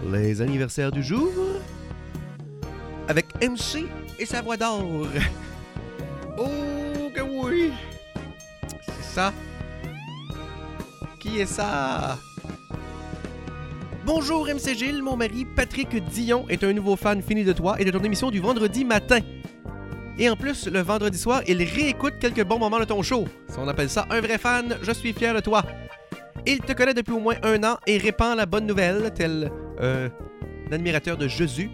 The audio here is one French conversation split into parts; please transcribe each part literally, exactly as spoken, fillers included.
Les anniversaires du jour avec M C et sa voix d'or. Oh que oui! C'est ça. Qui est ça? Bonjour M C Gilles, mon mari Patrick Dion est un nouveau fan fini de toi et de ton émission du vendredi matin. Et en plus, le vendredi soir, il réécoute quelques bons moments de ton show. Si on appelle ça un vrai fan, je suis fier de toi. Il te connaît depuis au moins un an et répand la bonne nouvelle, tel euh, l'admirateur de Jésus,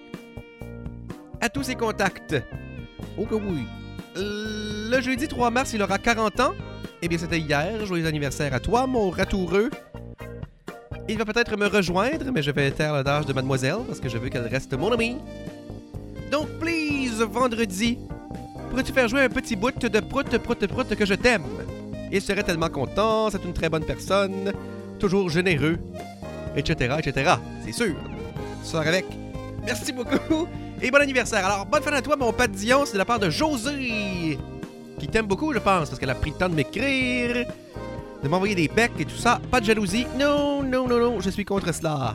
à tous ses contacts. Oh que oui. Le jeudi trois mars, il aura quarante ans. Eh bien, c'était hier. Joyeux anniversaire à toi, mon ratoureux. Il va peut-être me rejoindre, mais je vais taire le d'âge de mademoiselle parce que je veux qu'elle reste mon amie. Donc, please, vendredi, pourrais-tu faire jouer un petit bout de prout, prout, prout que je t'aime? Il serait tellement content, c'est une très bonne personne, toujours généreux, et cetera, et cetera. C'est sûr. Sors avec. Merci beaucoup et bon anniversaire. Alors, bonne fin à toi, mon Pat Dion, c'est de la part de Josée, qui t'aime beaucoup, je pense, parce qu'elle a pris le temps de m'écrire, de m'envoyer des becs et tout ça. Pas de jalousie. Non, non, non, non, je suis contre cela.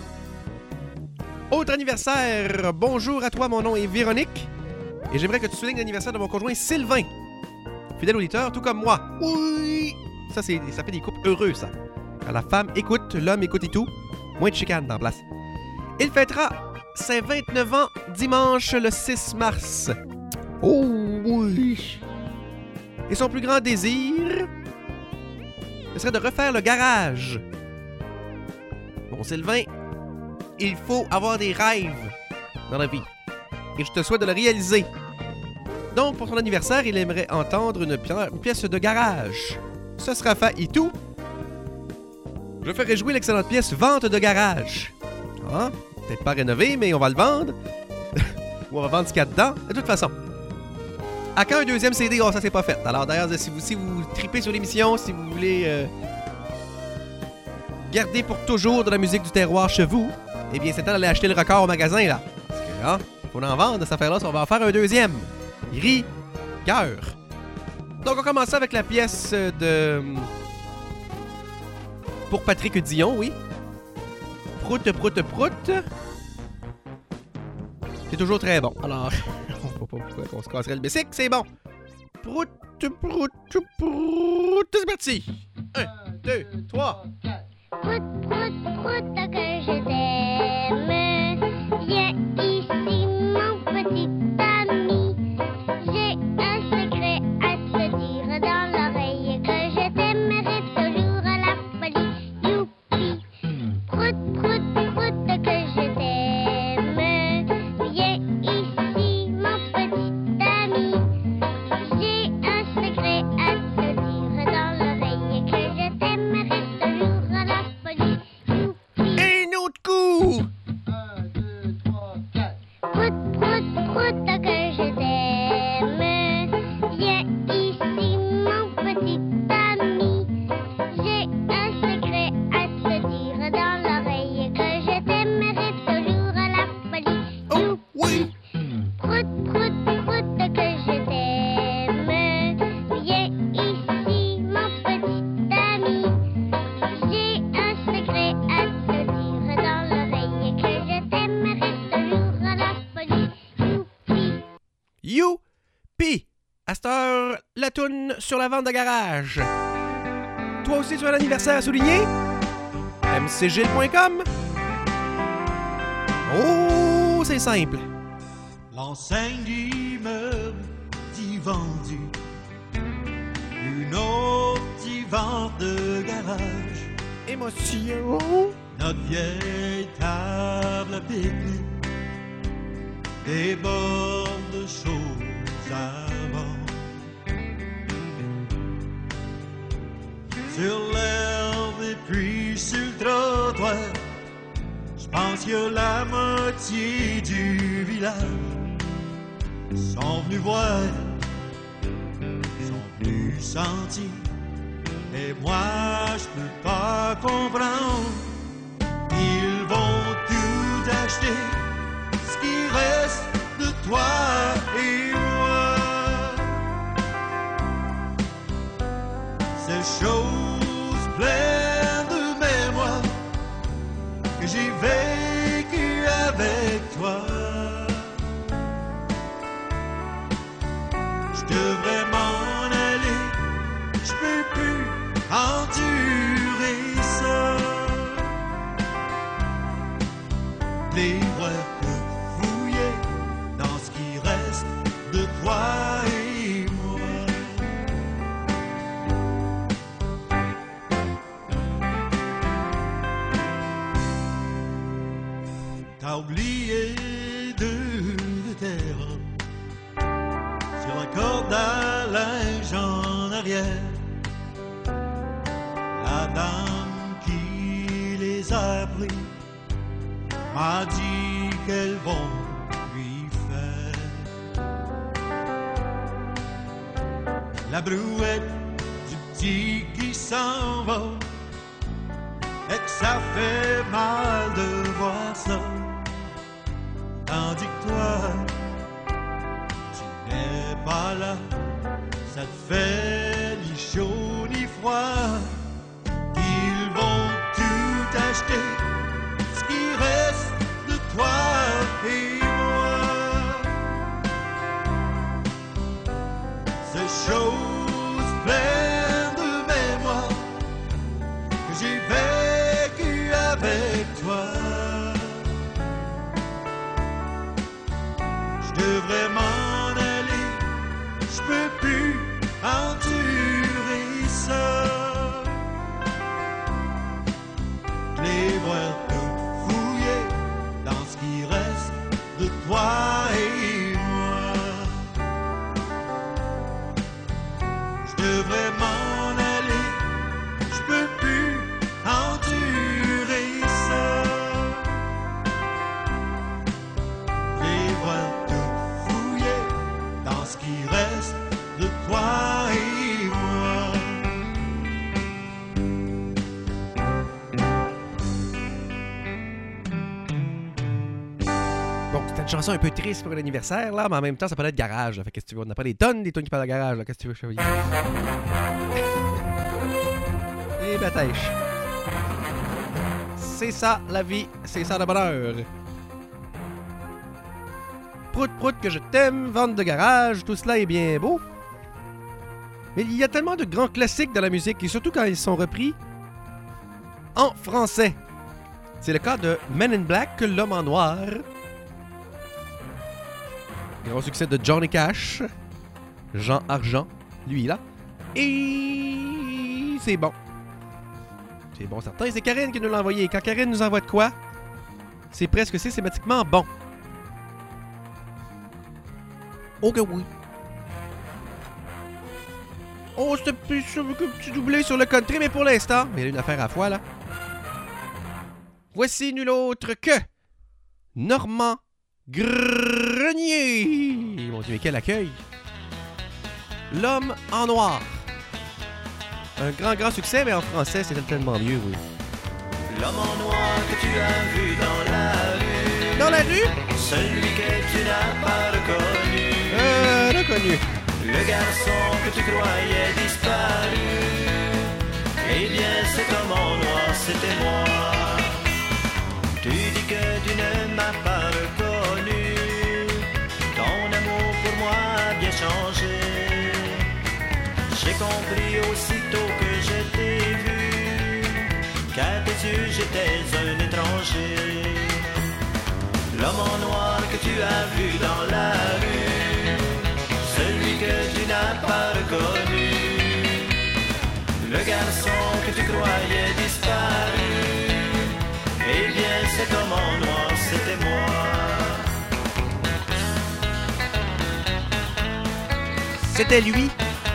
Autre anniversaire. Bonjour à toi, mon nom est Véronique. Et j'aimerais que tu soulignes l'anniversaire de mon conjoint Sylvain. Fidèle auditeur, tout comme moi. Oui! Ça, c'est, ça fait des couples heureux, ça. Quand la femme écoute, l'homme écoute et tout. Moins de chicane dans la place. Il fêtera ses vingt-neuf ans dimanche le six mars. Oh oui! Et son plus grand désir, ce serait de refaire le garage. Bon, Sylvain, il faut avoir des rêves dans la vie. Et je te souhaite de le réaliser. Donc, pour son anniversaire, il aimerait entendre une, pi- une pièce de garage. Ce sera fait et tout. Je ferai jouer l'excellente pièce Vente de garage. Hein? Peut-être pas rénové, mais on va le vendre. Ou on va vendre ce qu'il y a dedans. De toute façon. À quand un deuxième C D? Oh, ça, c'est pas fait. Alors, d'ailleurs, si vous, si vous tripez sur l'émission, si vous voulez euh, garder pour toujours de la musique du terroir chez vous, eh bien, c'est temps d'aller acheter le record au magasin, là. Parce que, hein, faut en vendre de cette affaire-là, on va en faire un deuxième. Rigueur. Donc, on commence avec la pièce de... Pour Patrick Dion, oui. Prout, prout, prout. C'est toujours très bon. Alors, on ne voit pas pourquoi on se casserait le bicycle, c'est bon. Prout, prout, prout. C'est parti. Un, deux, trois. Prout, prout, prout, que je t'aime. Viens ici, mon petit ami. J'ai un secret à te dire dans l'oreille, que je t'aimerai toujours à la folie. Youpi! Prout, prout, prout, que je t'aime. Viens ici, mon petit ami. J'ai un secret à te dire dans l'oreille, que je t'aimerai toujours à la folie. Youpi! Un autre coup. un, deux, trois, quatre. Prout, prout, prout, que je t'aime. Viens ici, mon petit ami. J'ai un secret à te dire dans l'oreille, que je t'aimerai toujours à la folie. Oh, oui. Prout, prout, prout, que je t'aime. Viens ici, mon petit ami. J'ai un secret à te dire dans l'oreille, que je t'aimerai toujours à la folie. Youpi! Youpi! À cette heure, la toune sur la vente de garage. Toi aussi, tu as un anniversaire à souligner? m c gilles point com. Oh, c'est simple. L'enseigne d'immeuble t'y vendu, une autre t'y vend de garage. Émotion. Notre vieille table à pique-nique déborde de choses à vendre. Sur l'herbe et puis sur le trottoir, je pense que la moitié du village sont venus voir, sont venus sentir. Et moi, je peux pas comprendre. Ils vont tout acheter, ce qui reste de toi et moi. Ces choses pleines de mémoire que j'ai vécues les voir te fouiller dans ce qui reste de toi et moi. T'as oublié de terre sur la corde à linge en arrière. La dame qui les a pris m'a dit qu'elles vont lui faire la brouette du petit qui s'en va et que ça fait mal de voir ça. Tandis que toi, tu n'es pas là, ça te fait ni chaud ni froid. Ils vont tout acheter, ce qui reste de toi et moi. Ces choses pleines de mémoire que j'ai vécues avec toi. Je devrais m'en aller, je peux plus endurer ça. Les voir te fouiller dans ce qui reste de toi et moi. Je devrais m'en aller, je peux plus endurer ça. Les voir te fouiller dans ce qui reste de toi et moi. Bon, c'était une chanson un peu triste pour l'anniversaire, là, mais en même temps, ça parlait de garage. Là. Fait qu'est-ce que tu veux? On n'a pas des tonnes, des tonnes qui parlent de garage. Là. Qu'est-ce que tu veux, chevalier? Et bâtèche. C'est ça, la vie. C'est ça, le bonheur. Prout, prout, que je t'aime, vente de garage, tout cela est bien beau. Mais il y a tellement de grands classiques dans la musique, et surtout quand ils sont repris en français. C'est le cas de Men in Black, L'Homme en Noir. Grand succès de Johnny Cash, Jean Argent, lui là. Et c'est bon. C'est bon certain. C'est Karine qui nous l'a envoyé. Quand Karine nous envoie de quoi, c'est presque systématiquement bon. Ok, oui. Oh, c'était plus un petit doublé sur le country, mais pour l'instant, il y a une affaire à la fois là. Voici nul autre que Normand Grenier. Mon Dieu, mais quel accueil! L'Homme en Noir. Un grand, grand succès, mais en français, c'était tellement mieux, oui. L'homme en noir que tu as vu dans la rue. Dans la rue? Celui que tu n'as pas reconnu. Euh, reconnu. Le garçon que tu croyais disparu. Eh bien, cet homme en noir, c'était moi. Tu dis que tu ne m'as pas reconnu. Ton amour pour moi a bien changé. J'ai compris aussitôt que je t'ai vu qu'à tes yeux j'étais un étranger. L'homme en noir que tu as vu dans la rue, celui que tu n'as pas reconnu, le garçon que tu croyais disparu. Eh bien cet homme en noir c'était moi. C'était lui.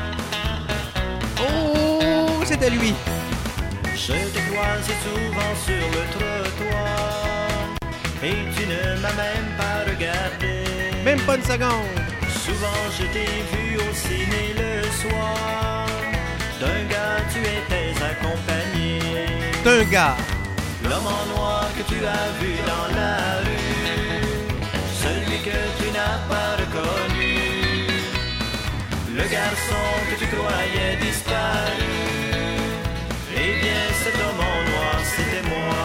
Oh, c'était lui. Je t'ai croisé souvent sur le trottoir et tu ne m'as même pas regardé. Même pas une seconde. Souvent je t'ai vu au ciné le soir. D'un gars tu étais accompagné. D'un gars. L'homme en noir que tu as vu dans la rue, celui que tu n'as pas reconnu, le garçon que tu croyais disparu. Eh bien cet homme en noir c'était moi.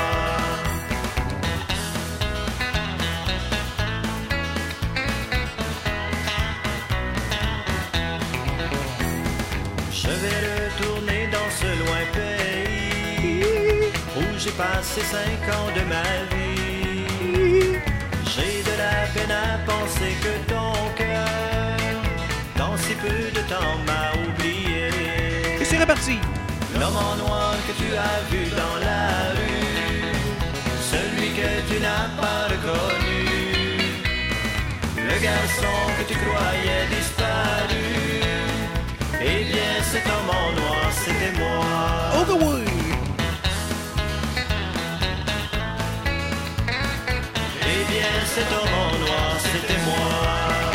Je vais retourner dans ce loin pays où j'ai passé cinq ans de ma vie. oui. J'ai de la peine à penser que ton cœur, dans si peu de temps, m'a oublié. Et c'est reparti. L'homme en noir que tu as vu dans la rue, celui que tu n'as pas reconnu, le garçon que tu croyais disparu, eh bien cet homme en noir c'était moi. Oh the way. Eh bien cet homme en noir c'était moi.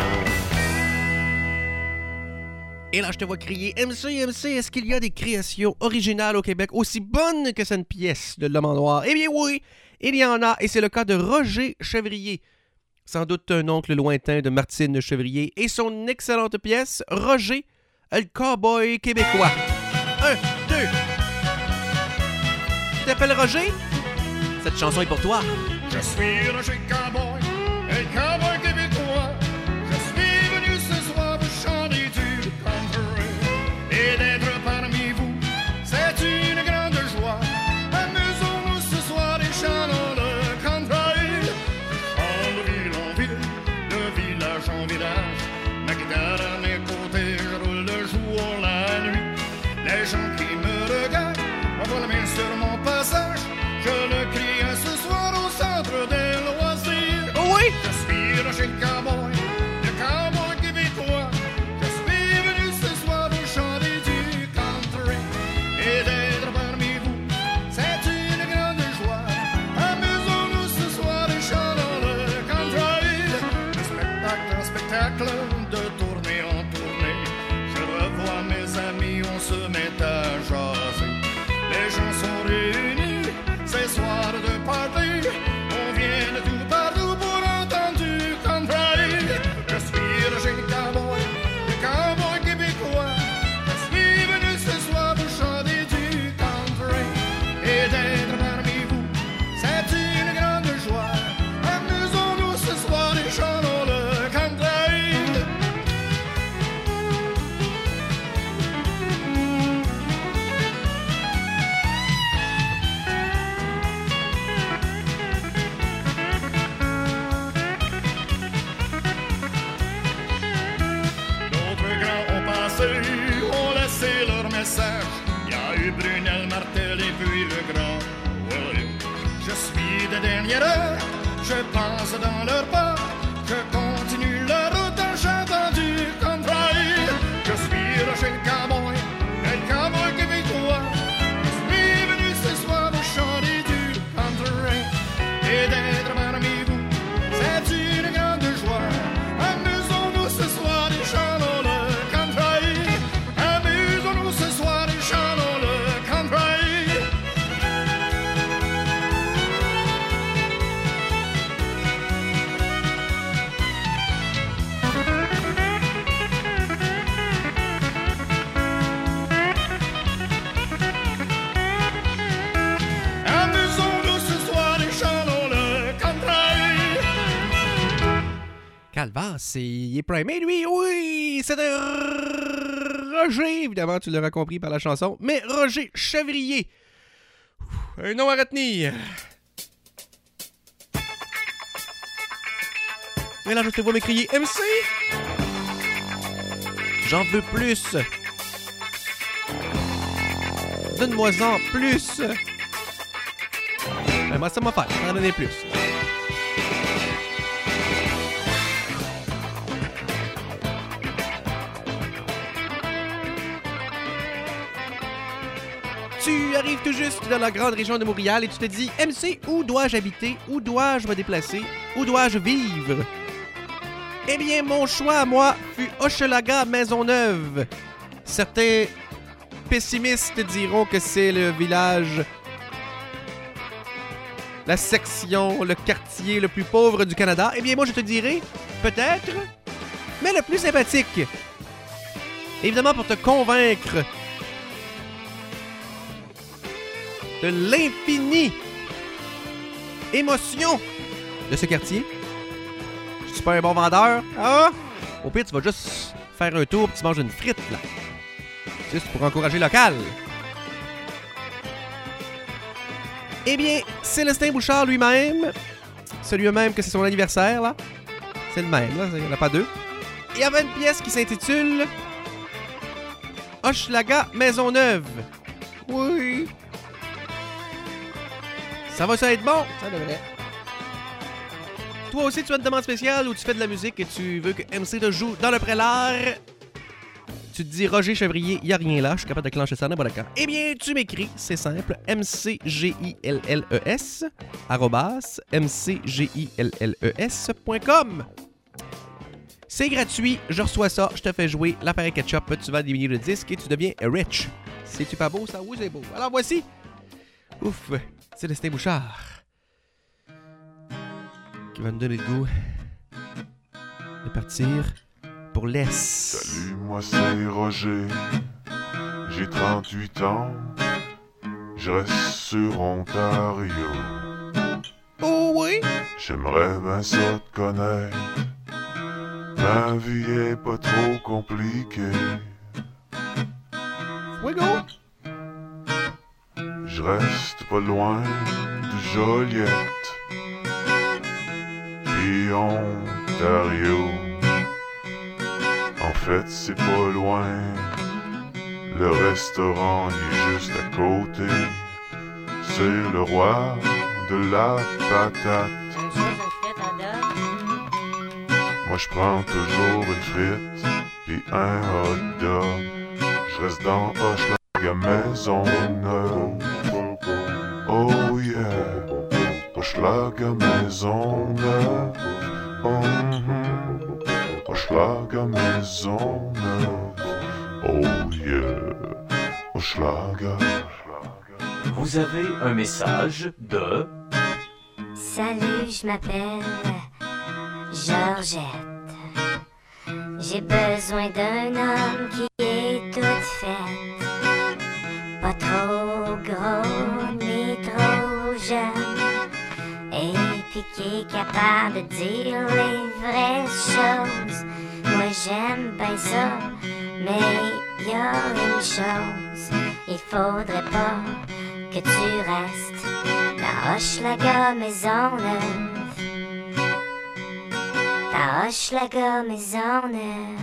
Et là, je te vois crier « M C, M C, est-ce qu'il y a des créations originales au Québec aussi bonnes que cette pièce de l'homme en noir? » Eh bien oui, il y en a, et c'est le cas de Roger Chevrier. Sans doute un oncle lointain de Martine Chevrier, et son excellente pièce, Roger, le cowboy québécois. Un, deux. Tu t'appelles Roger? Cette chanson est pour toi. Je suis Roger Cowboy, le cowboy québécois. Je suis venu ce soir vous chanter du country. Et d'être parmi vous, c'est une grande joie. Amusons-nous ce soir et chantons le country. Je chante de ville en ville, de village en village. Ma guitare à mes côtés, je roule le jour, la nuit. Les gens qui me regardent envoient la main sur mon passage. Je le crie ce soir au centre des loisirs. Oh oui! Je suis Roger Cowboy, le cowboy québécois. Je suis venu ce soir vous chanter du country. Et d'être parmi vous, c'est une grande joie. Amusons-nous ce soir et chantons le country. De spectacle en spectacle, de tournée en tournée, je revois mes amis, on se met à jaser. Les gens sont réunis, c'est soir de party, on vient de tout partout pour entendre du country. Je suis Roger Cowboy, le cowboy québécois. Je suis venu ce soir pour chanter du country. Et d'être parmi vous, c'est une grande joie. Amusons-nous ce soir et chantons le country. Ont laissé leur message. Il y a eu Brunel, Martel et puis le grand William. Je suis de dernière heure, je pense dans leur pas. Je continue la route en chantant du country. Je suis Roger Cowboy, le cowboy québécois. Je suis venu ce soir vous chanter du country. Et d'être parmi vous, c'est une grande joie. Amusons-nous ce soir et chantons le ce soir et chantons le country. Amusons-nous ce soir et chantons le country. Calvaire, c'est... il est primé, lui, oui! C'est un Roger, évidemment, tu l'auras compris par la chanson, mais Roger Chevrier. Ouh, un nom à retenir. Et là, je te vois m'écrier M C. J'en veux plus. Donne-moi-en plus. Ben, moi, ça m'a fait, je vais en donner plus. Tu arrives tout juste dans la grande région de Montréal et tu te dis « M C, où dois-je habiter? Où dois-je me déplacer? Où dois-je vivre? » Eh bien, mon choix à moi fut Hochelaga Maisonneuve. Certains pessimistes diront que c'est le village, la section, le quartier le plus pauvre du Canada. Eh bien, moi, je te dirais, peut-être, mais le plus sympathique. Évidemment, pour te convaincre de l'infinie émotion de ce quartier. Je suis pas un bon vendeur. Ah! Au pire, tu vas juste faire un tour et tu manges une frite, là. Juste pour encourager local. Eh bien, Célestin Bouchard lui-même celui même que c'est son anniversaire, là. C'est le même, là, il n'y en a pas deux. Et il y avait une pièce qui s'intitule Hochelaga Maisonneuve. Oui. Ça va ça être bon? Ça devrait. Toi aussi, tu as une demande spéciale où tu fais de la musique et tu veux que M C te joue dans le prélat. Tu te dis Roger Chevrier, il n'y a rien là, je suis capable de clencher ça n'importe quand. Eh bien, tu m'écris, c'est simple, M C G I L L E S, arrobas, M C G I L L E S point com. C'est gratuit, je reçois ça, je te fais jouer l'appareil ketchup, tu vas diminuer le disque et tu deviens rich. C'est-tu pas beau ça? Oui, c'est beau. Alors voici, ouf, Célestin Bouchard, qui va nous donner le goût de partir pour l'Est. Salut, moi c'est Roger, j'ai trente-huit ans, je reste sur Ontario. Oh oui? J'aimerais bien ça te connaître, ma vie est pas trop compliquée. Fuego! Je reste pas loin de Joliette, puis Ontario. En fait, c'est pas loin, le restaurant il est juste à côté. C'est le roi de la patate. Moi je prends toujours une frite puis un hot dog. Je reste dans Hochelaga Maisonneuve. Oh yeah, Hochelaga Maisonneuve. Mm-hmm. Hochelaga Maisonneuve. Oh yeah, Hochelaga. Vous avez un message de... Salut, je m'appelle Georgette. J'ai besoin d'un homme qui est toute faite, pas trop gros ni trop jeune, et puis qui est capable de dire les vraies choses. Moi j'aime bien ça, mais y a une chose, il faudrait pas que tu restes dans Hochelaga Maisonneuve. Dans Hochelaga Maisonneuve.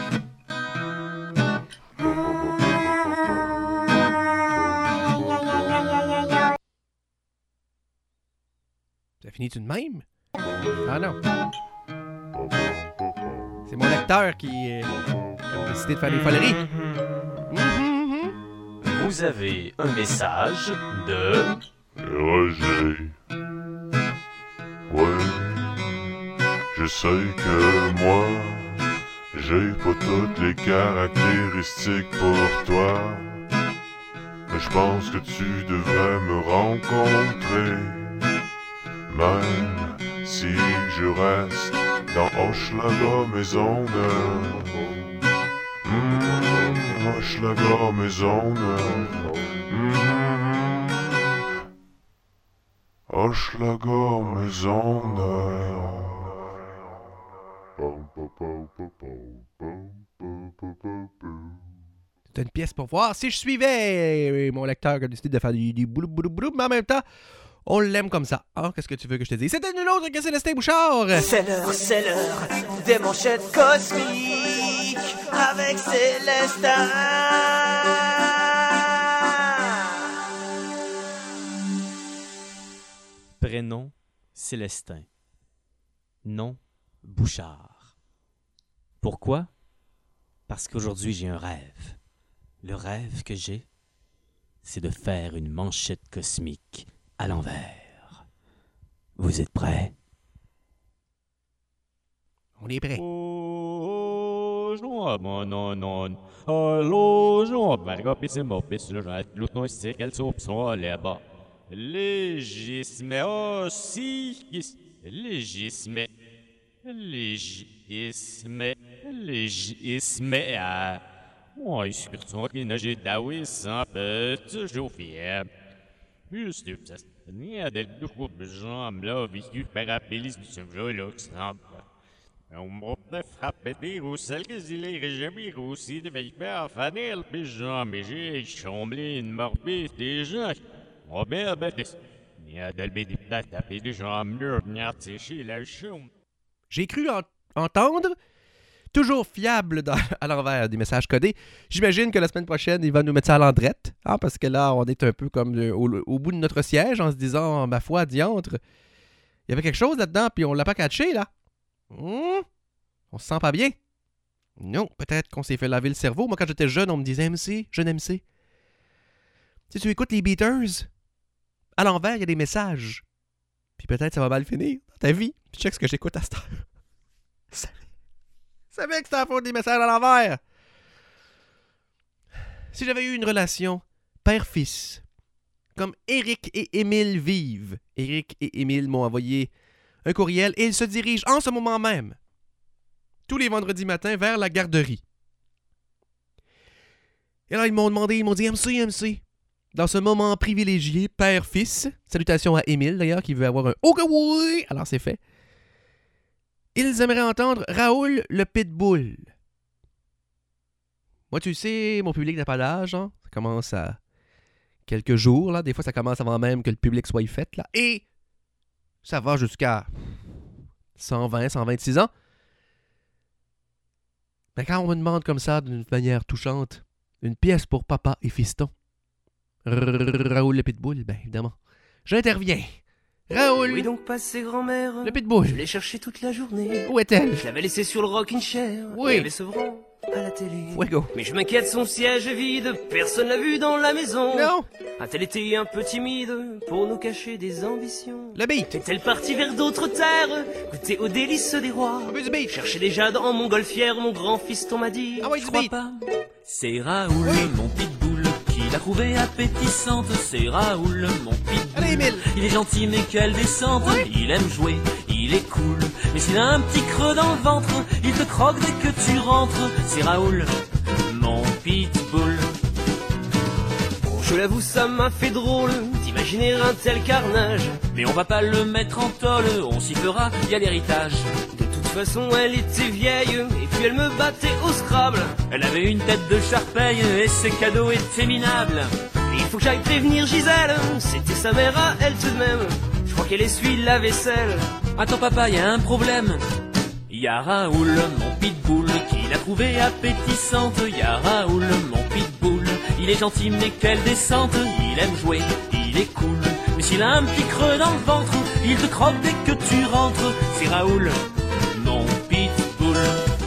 Ça finit-tu de même? Ah non. C'est mon lecteur qui, euh, qui a décidé de faire des foleries. Mm-hmm. Vous avez un message de... Roger. Ouais, je sais que moi, j'ai pas toutes les caractéristiques pour toi, mais je pense que tu devrais me rencontrer, même si je reste dans Hochelaga Maisonneuve. Mmh, Hochelaga Maisonneuve. Mmh, Hochelaga Maisonneuve. C'est une pièce pour voir si je suivais mon lecteur qui a décidé de faire du, du boulou boulou boulou, mais en même temps, on l'aime comme ça. Ah, qu'est-ce que tu veux que je te dise? C'était nul autre que Célestin Bouchard! C'est l'heure, c'est l'heure des manchettes cosmiques avec Célestin. Prénom Célestin. Nom Bouchard. Pourquoi? Parce qu'aujourd'hui j'ai un rêve. Le rêve que j'ai, c'est de faire une manchette cosmique à l'envers. Vous êtes prêts? On est prêts. Oh, non, non, non. Allô, non, malgrapissimo, pissle, l'autre, c'est qu'elle s'obsent là-bas. Légisme, aussi, légisme, légisme, légisme, ah. Moi, je suis sûr qu'il n'a d'avis sans peu, toujours fiable. Juste, ça n'y a de beaucoup de gens, là, vécu par appellis du jeu, là, qui semble. On m'a peut frappé des roues, celles que j'ai jamais aussi, de veille à fanel, puis j'en, mais j'ai chamblé une morbide des gens. On bien, ben, J'ai cru en- entendre, toujours fiable dans- à l'envers des messages codés. J'imagine que la semaine prochaine, il va nous mettre ça à l'endrette, hein, parce que là, on est un peu comme euh, au, au bout de notre siège en se disant, ma foi, diantre, il y avait quelque chose là-dedans, puis on l'a pas catché, là. Hum? On se sent pas bien. Non, peut-être qu'on s'est fait laver le cerveau. Moi, quand j'étais jeune, on me disait M C, jeune M C. Si tu écoutes les Beaters, à l'envers, il y a des messages. Puis peut-être ça va mal finir dans ta vie. Puis check ce que j'écoute à cette heure. Je savais que c'était la faute des messages à l'envers. Si j'avais eu une relation père-fils, comme Éric et Émile vivent, Éric et Émile m'ont envoyé un courriel et ils se dirigent en ce moment même, tous les vendredis matins, vers la garderie. Et là, ils m'ont demandé, ils m'ont dit « M C, M C ». Dans ce moment privilégié, père-fils, salutations à Émile d'ailleurs, qui veut avoir un « OK, oui ». Alors c'est fait. Ils aimeraient entendre Raoul le Pitbull. Moi, tu sais, mon public n'a pas d'âge, hein? Ça commence à quelques jours, là. Des fois, ça commence avant même que le public soit fait, là. Et ça va jusqu'à cent vingt, cent vingt-six ans. Mais quand on me demande comme ça, d'une manière touchante, une pièce pour papa et fiston, Raoul le Pitbull, ben évidemment, j'interviens. Raoul Oui donc passé grand-mère, le Pitbull. je l'ai cherché toute la journée. Où est-elle? Je l'avais laissé sur le rocking chair. Oui. Il y avait Sevran à la télé. Fuego. Mais je m'inquiète, son siège est vide, personne l'a vu dans la maison. Non. A-t-elle été un peu timide pour nous cacher des ambitions? Le beat. Est-elle partie vers d'autres terres, goûter aux délices des rois? On veut du beat. Chercher déjà dans mon golfière, mon grand fiston m'a dit. Ah ouais, je du crois beat. pas. C'est Raoul, Oui. mon pitbull, qui l'a trouvée appétissante. C'est Raoul, mon pitbull. Allez, Émile. Il est gentil mais quelle descente. Oui. Il aime jouer, il est cool. Mais s'il a un petit creux dans le ventre, il te croque dès que tu rentres. C'est Raoul, mon pitbull. Bon, je l'avoue, ça m'a fait drôle d'imaginer un tel carnage. Mais on va pas le mettre en tôle, on s'y fera, y a l'héritage. De toute façon, elle était vieille, et puis elle me battait au Scrabble. Elle avait une tête de Charpeille, et ses cadeaux étaient minables. Il faut que j'aille prévenir Gisèle, c'était sa mère à elle tout de même. Je crois qu'elle essuie la vaisselle. Attends papa, y a un problème. Y a Raoul, mon pitbull, qui l'a trouvée appétissante. Y a Raoul, mon pitbull, il est gentil mais quelle descente. Il aime jouer, il est cool. Mais s'il a un petit creux dans le ventre, il te croque dès que tu rentres. C'est Raoul, mon pitbull.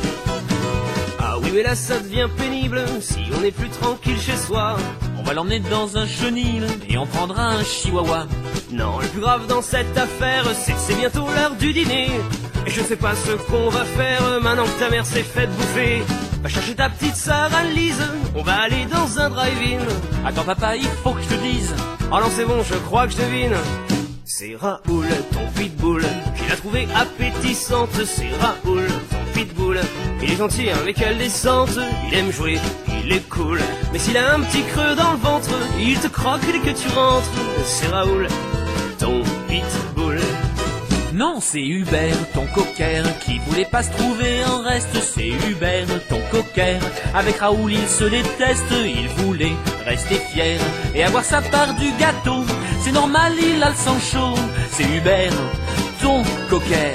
Ah oui mais là ça devient pénible, si on n'est plus tranquille chez soi. On va l'emmener dans un chenil et on prendra un chihuahua. Non, le plus grave dans cette affaire, c'est que c'est bientôt l'heure du dîner. Et je sais pas ce qu'on va faire maintenant que ta mère s'est faite bouffer. Va chercher ta petite sœur Anne-Lise, on va aller dans un drive-in. Attends papa, il faut que je te dise. Oh non c'est bon, je crois que je devine. C'est Raoul, ton pitbull, qui l'a trouvée appétissante. C'est Raoul, ton pitbull, il est gentil avec quelle descente. Il aime jouer, il est cool. Mais s'il a un petit creux dans le ventre, il te croque dès que tu rentres. C'est Raoul, ton pitbull. Non, c'est Hubert, ton cocker, qui voulait pas se trouver en reste. C'est Hubert, ton cocker, avec Raoul il se déteste. Il voulait rester fier et avoir sa part du gâteau. C'est normal, il a le sang chaud. C'est Hubert, ton cocker.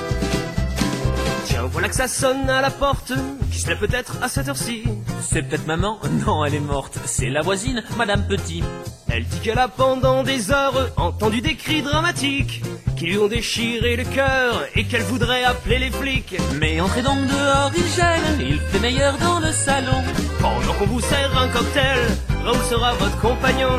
Tiens, voilà que ça sonne à la porte. Qui serait peut-être à cette heure-ci? C'est peut-être maman? Non, elle est morte. C'est la voisine, Madame Petit. Elle dit qu'elle a pendant des heures entendu des cris dramatiques qui lui ont déchiré le cœur et qu'elle voudrait appeler les flics. Mais entrez donc dehors, il gèle, il fait meilleur dans le salon. Pendant qu'on vous sert un cocktail, Raoul sera votre compagnon.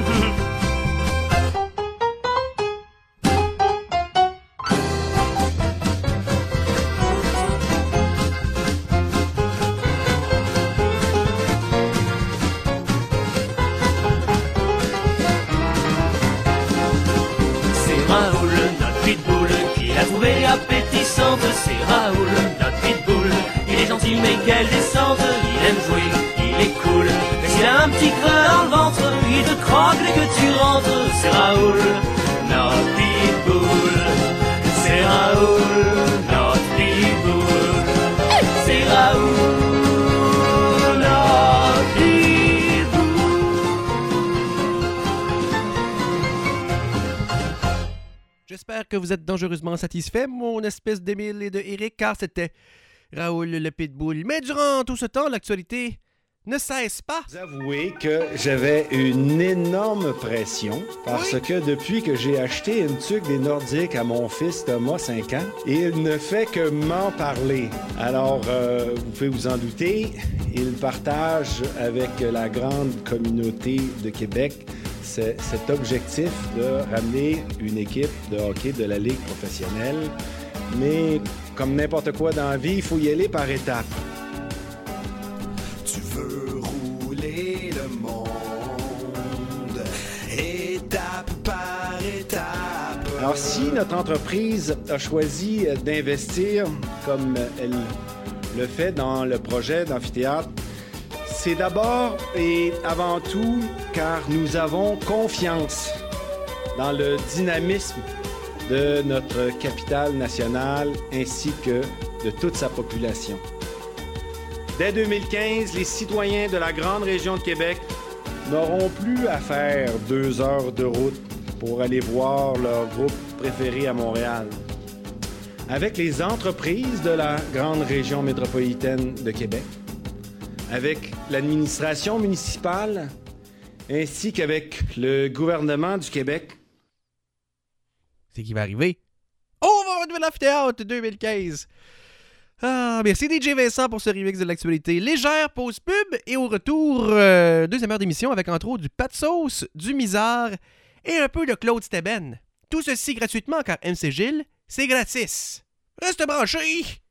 Appétissante, c'est Raoul, notre pitbull. Il est gentil mais quelle descente. Il aime jouer, il est cool. Mais s'il a un petit creux dans le ventre, il te croque dès que tu rentres. C'est Raoul, notre pitbull. C'est Raoul, notre pitbull. C'est Raoul, notre pitbull. J'espère que vous êtes dangereusement satisfait, mon espèce d'Émile et de Eric, car c'était Raoul le Pitbull. Mais durant tout ce temps, l'actualité ne cesse pas. Vous avouez que j'avais une énorme pression parce oui. que depuis que j'ai acheté une tuque des Nordiques à mon fils Thomas, cinq ans, il ne fait que m'en parler. Alors, euh, vous pouvez vous en douter, il partage avec la grande communauté de Québec c'est, cet objectif de ramener une équipe de hockey de la Ligue professionnelle. Mais comme n'importe quoi dans la vie, il faut y aller par étapes. Tu veux rouler le monde, étape par étape. Alors, si notre entreprise a choisi d'investir comme elle le fait dans le projet d'amphithéâtre, c'est d'abord et avant tout car nous avons confiance dans le dynamisme de notre capitale nationale ainsi que de toute sa population. Dès deux mille quinze, les citoyens de la grande région de Québec n'auront plus à faire deux heures de route pour aller voir leur groupe préféré à Montréal. Avec les entreprises de la grande région métropolitaine de Québec, avec l'administration municipale, ainsi qu'avec le gouvernement du Québec. C'est qui va arriver? Oh, on va retrouver l'amphithéâtre deux mille quinze! Ah, merci D J Vincent pour ce remix de l'actualité. Légère pause pub et au retour, euh, deuxième heure d'émission avec entre autres du Pat Sauce, du Misard et un peu de Claude Steben. Tout ceci gratuitement car M C Gilles, c'est gratis. Reste branché!